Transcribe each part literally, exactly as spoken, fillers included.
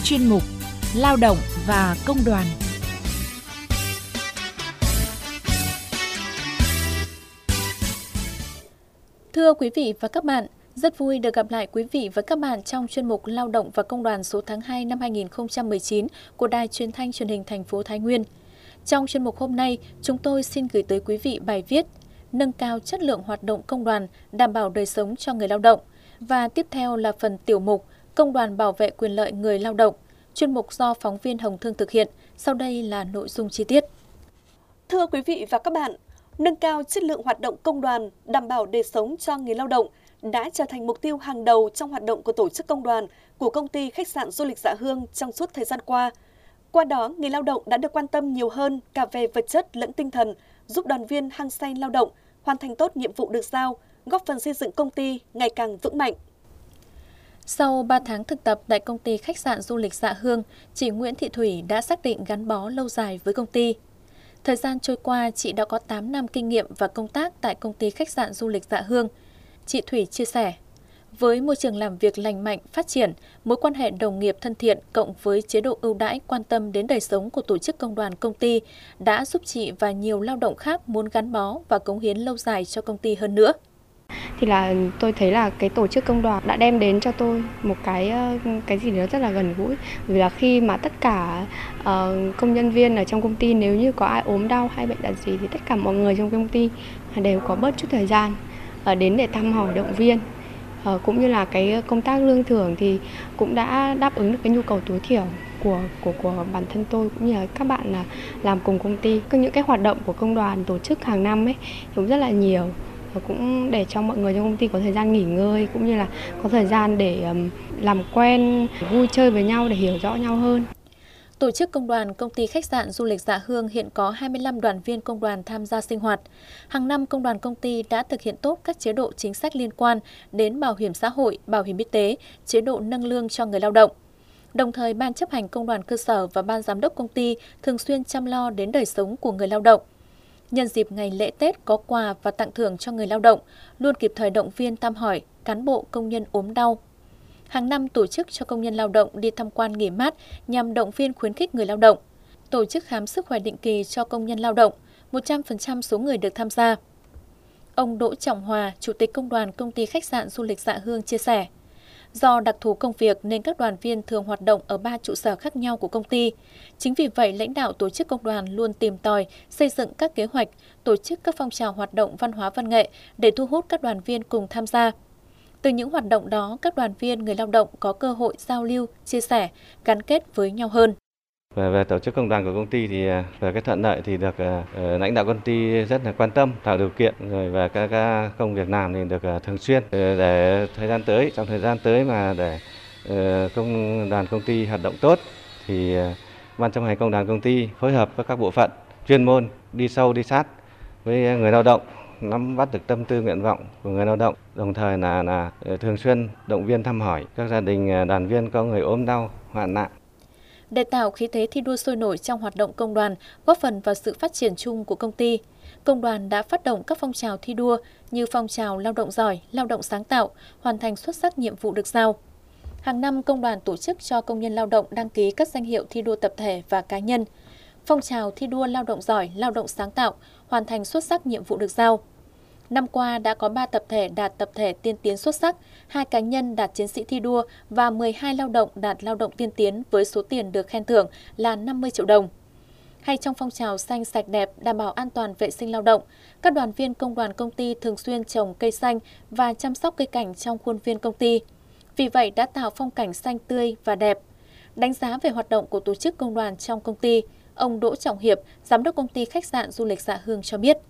chuyên mục Lao động và Công đoàn. Thưa quý vị và các bạn, rất vui được gặp lại quý vị và các bạn trong chuyên mục Lao động và Công đoàn số tháng hai năm hai nghìn không trăm mười chín của Đài Truyền thanh Truyền hình thành phố Thái Nguyên. Trong chuyên mục hôm nay, chúng tôi xin gửi tới quý vị bài viết Nâng cao chất lượng hoạt động công đoàn, đảm bảo đời sống cho người lao động. Và tiếp theo là phần tiểu mục Công đoàn bảo vệ quyền lợi người lao động, chuyên mục do phóng viên Hồng Thương thực hiện. Sau đây là nội dung chi tiết. Thưa quý vị và các bạn, nâng cao chất lượng hoạt động công đoàn, đảm bảo đời sống cho người lao động đã trở thành mục tiêu hàng đầu trong hoạt động của tổ chức công đoàn của công ty khách sạn du lịch Dạ Hương trong suốt thời gian qua. Qua đó, người lao động đã được quan tâm nhiều hơn cả về vật chất lẫn tinh thần, giúp đoàn viên hăng say lao động, hoàn thành tốt nhiệm vụ được giao, góp phần xây dựng công ty ngày càng vững mạnh. Sau ba tháng thực tập tại công ty khách sạn du lịch Dạ Hương, chị Nguyễn Thị Thủy đã xác định gắn bó lâu dài với công ty. Thời gian trôi qua, chị đã có tám năm kinh nghiệm và công tác tại công ty khách sạn du lịch Dạ Hương. Chị Thủy chia sẻ, với môi trường làm việc lành mạnh, phát triển, mối quan hệ đồng nghiệp thân thiện cộng với chế độ ưu đãi quan tâm đến đời sống của tổ chức công đoàn công ty đã giúp chị và nhiều lao động khác muốn gắn bó và cống hiến lâu dài cho công ty hơn nữa. Thì là tôi thấy là cái tổ chức công đoàn đã đem đến cho tôi một cái cái gì đó rất là gần gũi, vì là khi mà tất cả uh, công nhân viên ở trong công ty, nếu như có ai ốm đau hay bệnh tật gì thì tất cả mọi người trong công ty đều có bớt chút thời gian uh, đến để thăm hỏi động viên. Uh, cũng như là cái công tác lương thưởng thì cũng đã đáp ứng được cái nhu cầu tối thiểu của của của bản thân tôi cũng như là các bạn là làm cùng công ty. Những cái hoạt động của công đoàn tổ chức hàng năm ấy cũng rất là nhiều, và cũng để cho mọi người trong công ty có thời gian nghỉ ngơi cũng như là có thời gian để um, làm quen, vui chơi với nhau để hiểu rõ nhau hơn. Tổ chức công đoàn công ty khách sạn du lịch Dạ Hương hiện có hai mươi lăm đoàn viên công đoàn tham gia sinh hoạt. Hàng năm, công đoàn công ty đã thực hiện tốt các chế độ chính sách liên quan đến bảo hiểm xã hội, bảo hiểm y tế, chế độ nâng lương cho người lao động. Đồng thời, Ban chấp hành công đoàn cơ sở và Ban giám đốc công ty thường xuyên chăm lo đến đời sống của người lao động. Nhân dịp ngày lễ Tết có quà và tặng thưởng cho người lao động, luôn kịp thời động viên thăm hỏi cán bộ công nhân ốm đau. Hàng năm tổ chức cho công nhân lao động đi tham quan nghỉ mát nhằm động viên khuyến khích người lao động. Tổ chức khám sức khỏe định kỳ cho công nhân lao động, một trăm phần trăm số người được tham gia. Ông Đỗ Trọng Hòa, Chủ tịch Công đoàn Công ty Khách sạn Du lịch Dạ Hương chia sẻ, do đặc thù công việc nên các đoàn viên thường hoạt động ở ba trụ sở khác nhau của công ty. Chính vì vậy, lãnh đạo tổ chức công đoàn luôn tìm tòi, xây dựng các kế hoạch, tổ chức các phong trào hoạt động văn hóa văn nghệ để thu hút các đoàn viên cùng tham gia. Từ những hoạt động đó, các đoàn viên người lao động có cơ hội giao lưu, chia sẻ, gắn kết với nhau hơn. Về, về tổ chức công đoàn của công ty thì về cái thuận lợi thì được uh, lãnh đạo công ty rất là quan tâm, tạo điều kiện, rồi về các, các công việc làm thì được uh, thường xuyên. Uh, để thời gian tới, trong thời gian tới mà để uh, công đoàn công ty hoạt động tốt thì uh, Ban chấp hành công đoàn công ty phối hợp với các bộ phận chuyên môn đi sâu đi sát với người lao động, nắm bắt được tâm tư nguyện vọng của người lao động, đồng thời là là thường xuyên động viên thăm hỏi các gia đình đoàn viên có người ốm đau, hoạn nạn. Để tạo khí thế thi đua sôi nổi trong hoạt động công đoàn, góp phần vào sự phát triển chung của công ty, công đoàn đã phát động các phong trào thi đua như phong trào lao động giỏi, lao động sáng tạo, hoàn thành xuất sắc nhiệm vụ được giao. Hàng năm, công đoàn tổ chức cho công nhân lao động đăng ký các danh hiệu thi đua tập thể và cá nhân. Phong trào thi đua lao động giỏi, lao động sáng tạo, hoàn thành xuất sắc nhiệm vụ được giao. Năm qua đã có ba tập thể đạt tập thể tiên tiến xuất sắc, hai cá nhân đạt chiến sĩ thi đua và mười hai lao động đạt lao động tiên tiến với số tiền được khen thưởng là năm mươi triệu đồng. Hay trong phong trào xanh sạch đẹp đảm bảo an toàn vệ sinh lao động, các đoàn viên công đoàn công ty thường xuyên trồng cây xanh và chăm sóc cây cảnh trong khuôn viên công ty. Vì vậy đã tạo phong cảnh xanh tươi và đẹp. Đánh giá về hoạt động của tổ chức công đoàn trong công ty, ông Đỗ Trọng Hiệp, Giám đốc công ty khách sạn du lịch Dạ Hương cho biết.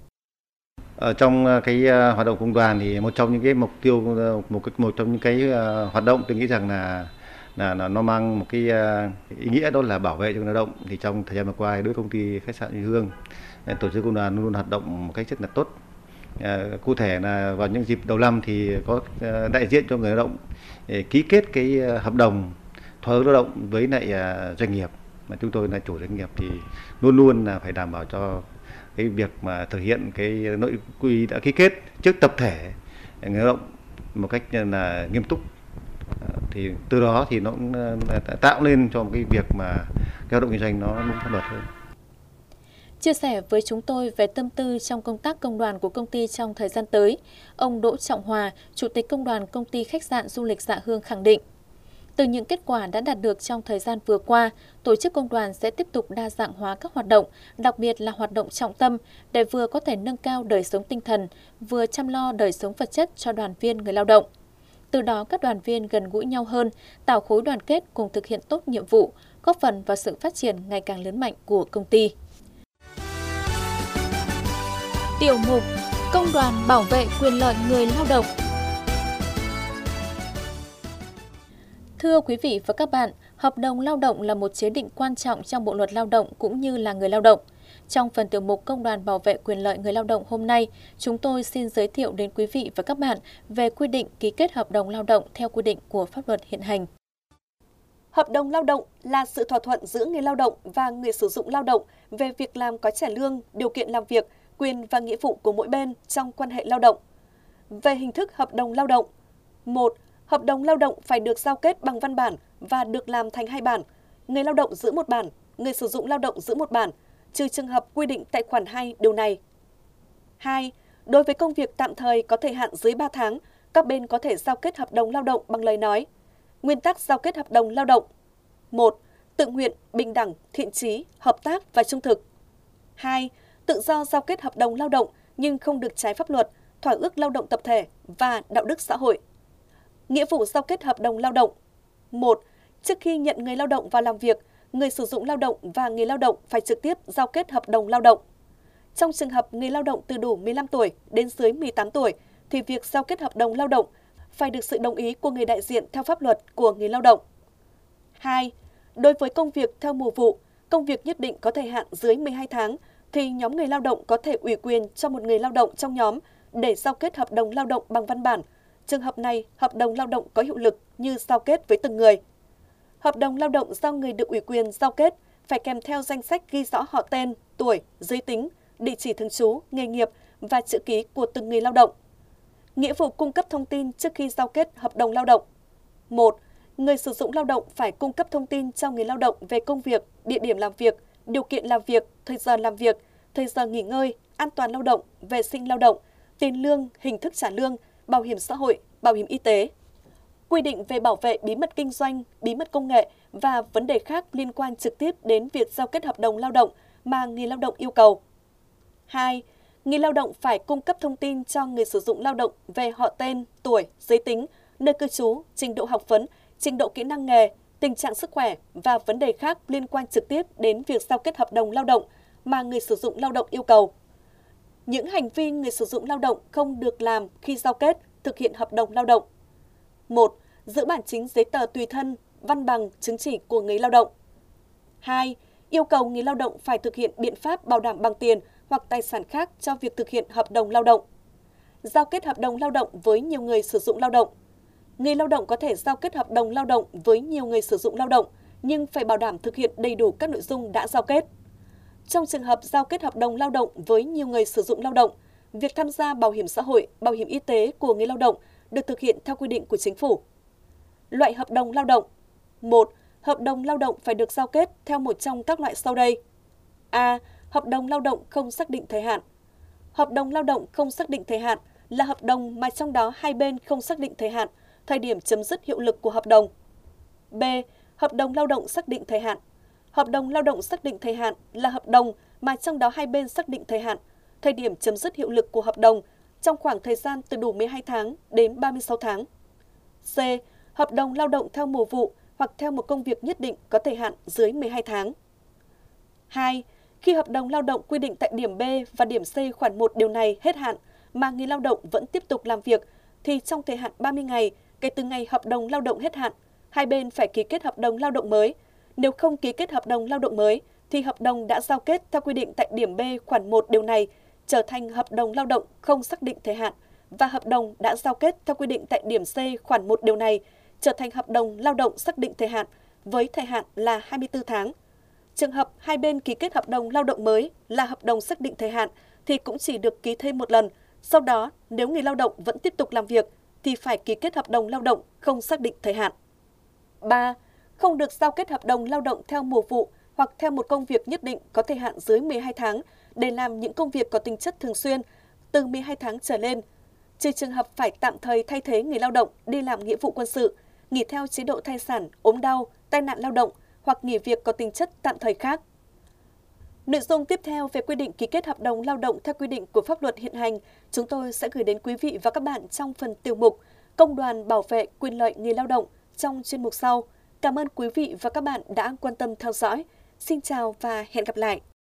Ở trong cái hoạt động công đoàn thì một trong những cái mục tiêu, một cái một trong những cái hoạt động tôi nghĩ rằng là là, là nó mang một cái ý nghĩa, đó là bảo vệ cho người lao động. Thì trong thời gian vừa qua, đối với công ty khách sạn Dạ Hương, tổ chức công đoàn luôn hoạt động một cách rất là tốt. À, cụ thể là vào những dịp đầu năm thì có đại diện cho người lao động để ký kết cái hợp đồng thỏa ước lao động với lại doanh nghiệp, mà chúng tôi là chủ doanh nghiệp thì luôn luôn là phải đảm bảo cho cái việc mà thực hiện cái nội quy đã ký kết trước tập thể người lao động một cách là nghiêm túc. thì từ đó thì nó cũng tạo nên cho một cái việc mà cái hoạt động kinh doanh nó đúng pháp luật hơn. Chia sẻ với chúng tôi về tâm tư trong công tác công đoàn của công ty trong thời gian tới, ông Đỗ Trọng Hòa, Chủ tịch Công đoàn Công ty Khách sạn Du lịch Dạ Hương khẳng định, từ những kết quả đã đạt được trong thời gian vừa qua, tổ chức công đoàn sẽ tiếp tục đa dạng hóa các hoạt động, đặc biệt là hoạt động trọng tâm, để vừa có thể nâng cao đời sống tinh thần, vừa chăm lo đời sống vật chất cho đoàn viên người lao động. Từ đó các đoàn viên gần gũi nhau hơn, tạo khối đoàn kết cùng thực hiện tốt nhiệm vụ, góp phần vào sự phát triển ngày càng lớn mạnh của công ty. Tiểu mục Công đoàn bảo vệ quyền lợi người lao động. Thưa quý vị và các bạn, hợp đồng lao động là một chế định quan trọng trong Bộ luật Lao động cũng như là người lao động. Trong phần tiểu mục Công đoàn bảo vệ quyền lợi người lao động hôm nay, chúng tôi xin giới thiệu đến quý vị và các bạn về quy định ký kết hợp đồng lao động theo quy định của pháp luật hiện hành. Hợp đồng lao động là sự thỏa thuận giữa người lao động và người sử dụng lao động về việc làm có trả lương, điều kiện làm việc, quyền và nghĩa vụ của mỗi bên trong quan hệ lao động. Về hình thức hợp đồng lao động, một. Hợp đồng lao động phải được giao kết bằng văn bản và được làm thành hai bản. Người lao động giữ một bản, người sử dụng lao động giữ một bản, trừ trường hợp quy định tại khoản hai điều này. hai. Đối với công việc tạm thời có thời hạn dưới ba tháng, các bên có thể giao kết hợp đồng lao động bằng lời nói. Nguyên tắc giao kết hợp đồng lao động: một. Tự nguyện, bình đẳng, thiện chí, hợp tác và trung thực. hai. Tự do giao kết hợp đồng lao động nhưng không được trái pháp luật, thỏa ước lao động tập thể và đạo đức xã hội. Nghĩa vụ giao kết hợp đồng lao động: một. Trước khi nhận người lao động vào làm việc, người sử dụng lao động và người lao động phải trực tiếp giao kết hợp đồng lao động. Trong trường hợp người lao động từ đủ mười lăm tuổi đến dưới mười tám tuổi, thì việc giao kết hợp đồng lao động phải được sự đồng ý của người đại diện theo pháp luật của người lao động. hai. Đối với công việc theo mùa vụ, công việc nhất định có thời hạn dưới mười hai tháng, thì nhóm người lao động có thể ủy quyền cho một người lao động trong nhóm để giao kết hợp đồng lao động bằng văn bản. Trường hợp này, hợp đồng lao động có hiệu lực như giao kết với từng người. Hợp đồng lao động do người được ủy quyền giao kết phải kèm theo danh sách ghi rõ họ tên, tuổi, giới tính, địa chỉ thường trú, nghề nghiệp và chữ ký của từng người lao động. Nghĩa vụ cung cấp thông tin trước khi giao kết hợp đồng lao động: một. Người sử dụng lao động phải cung cấp thông tin cho người lao động về công việc, địa điểm làm việc, điều kiện làm việc, thời giờ làm việc, thời giờ nghỉ ngơi, an toàn lao động, vệ sinh lao động, tiền lương, hình thức trả lương, bảo hiểm xã hội, bảo hiểm y tế. Quy định về bảo vệ bí mật kinh doanh, bí mật công nghệ và vấn đề khác liên quan trực tiếp đến việc giao kết hợp đồng lao động mà người lao động yêu cầu. hai. Người lao động phải cung cấp thông tin cho người sử dụng lao động về họ tên, tuổi, giới tính, nơi cư trú, trình độ học vấn, trình độ kỹ năng nghề, tình trạng sức khỏe và vấn đề khác liên quan trực tiếp đến việc giao kết hợp đồng lao động mà người sử dụng lao động yêu cầu. Những hành vi người sử dụng lao động không được làm khi giao kết, thực hiện hợp đồng lao động: một. Giữ bản chính giấy tờ tùy thân, văn bằng, chứng chỉ của người lao động. hai. Yêu cầu người lao động phải thực hiện biện pháp bảo đảm bằng tiền hoặc tài sản khác cho việc thực hiện hợp đồng lao động. Giao kết hợp đồng lao động với nhiều người sử dụng lao động. Người lao động có thể giao kết hợp đồng lao động với nhiều người sử dụng lao động, nhưng phải bảo đảm thực hiện đầy đủ các nội dung đã giao kết. Trong trường hợp giao kết hợp đồng lao động với nhiều người sử dụng lao động, việc tham gia bảo hiểm xã hội, bảo hiểm y tế của người lao động được thực hiện theo quy định của chính phủ. Loại hợp đồng lao động: một. Hợp đồng lao động phải được giao kết theo một trong các loại sau đây. A. Hợp đồng lao động không xác định thời hạn. Hợp đồng lao động không xác định thời hạn là hợp đồng mà trong đó hai bên không xác định thời hạn, thời điểm chấm dứt hiệu lực của hợp đồng. B. Hợp đồng lao động xác định thời hạn. Hợp đồng lao động xác định thời hạn là hợp đồng mà trong đó hai bên xác định thời hạn, thời điểm chấm dứt hiệu lực của hợp đồng trong khoảng thời gian từ đủ mười hai tháng đến ba mươi sáu tháng. C. Hợp đồng lao động theo mùa vụ hoặc theo một công việc nhất định có thời hạn dưới mười hai tháng. hai. Khi hợp đồng lao động quy định tại điểm B và điểm C khoản một điều này hết hạn mà người lao động vẫn tiếp tục làm việc, thì trong thời hạn ba mươi ngày kể từ ngày hợp đồng lao động hết hạn, hai bên phải ký kết hợp đồng lao động mới. Nếu không ký kết hợp đồng lao động mới, thì hợp đồng đã giao kết theo quy định tại điểm B khoản một điều này trở thành hợp đồng lao động không xác định thời hạn, và hợp đồng đã giao kết theo quy định tại điểm C khoản một điều này trở thành hợp đồng lao động xác định thời hạn với thời hạn là hai mươi tư tháng. Trường hợp hai bên ký kết hợp đồng lao động mới là hợp đồng xác định thời hạn thì cũng chỉ được ký thêm một lần. Sau đó, nếu người lao động vẫn tiếp tục làm việc thì phải ký kết hợp đồng lao động không xác định thời hạn. ba. Không được giao kết hợp đồng lao động theo mùa vụ hoặc theo một công việc nhất định có thời hạn dưới mười hai tháng để làm những công việc có tính chất thường xuyên từ mười hai tháng trở lên, trừ trường hợp phải tạm thời thay thế người lao động đi làm nghĩa vụ quân sự, nghỉ theo chế độ thai sản, ốm đau, tai nạn lao động hoặc nghỉ việc có tính chất tạm thời khác. Nội dung tiếp theo về quy định ký kết hợp đồng lao động theo quy định của pháp luật hiện hành, chúng tôi sẽ gửi đến quý vị và các bạn trong phần tiểu mục Công đoàn bảo vệ quyền lợi người lao động trong chuyên mục sau. Cảm ơn quý vị và các bạn đã quan tâm theo dõi. Xin chào và hẹn gặp lại!